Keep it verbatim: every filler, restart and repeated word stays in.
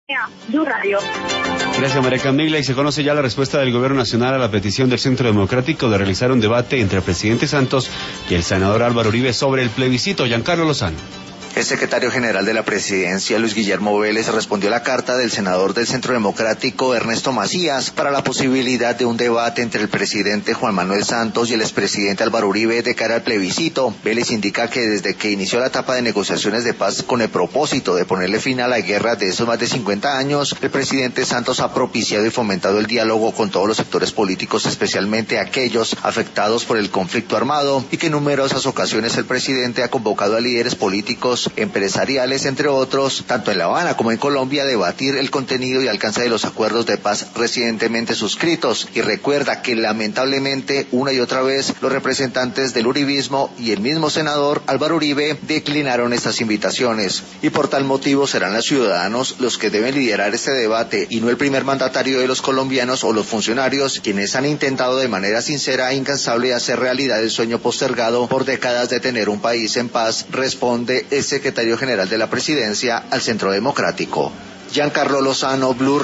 Blue Radio. Gracias, María Camila. Y se conoce ya la respuesta del Gobierno Nacional a la petición del Centro Democrático de realizar un debate entre el presidente Santos y el senador Álvaro Uribe sobre el plebiscito. Giancarlo Lozano. El secretario general de la presidencia, Luis Guillermo Vélez, respondió a la carta del senador del Centro Democrático, Ernesto Macías, para la posibilidad de un debate entre el presidente Juan Manuel Santos y el expresidente Álvaro Uribe de cara al plebiscito. Vélez indica que desde que inició la etapa de negociaciones de paz con el propósito de ponerle fin a la guerra de esos más de cincuenta años, el presidente Santos ha propiciado y fomentado el diálogo con todos los sectores políticos, especialmente aquellos afectados por el conflicto armado, y que en numerosas ocasiones el presidente ha convocado a líderes políticos, empresariales, entre otros, tanto en La Habana como en Colombia, a debatir el contenido y alcance de los acuerdos de paz recientemente suscritos. Y recuerda que lamentablemente una y otra vez los representantes del uribismo y el mismo senador Álvaro Uribe declinaron estas invitaciones. Y por tal motivo serán los ciudadanos los que deben liderar este debate y no el primer mandatario de los colombianos o los funcionarios, quienes han intentado de manera sincera e incansable hacer realidad el sueño postergado por décadas de tener un país en paz, responde el secretario general de la presidencia al Centro Democrático. Giancarlo Lozano, Blue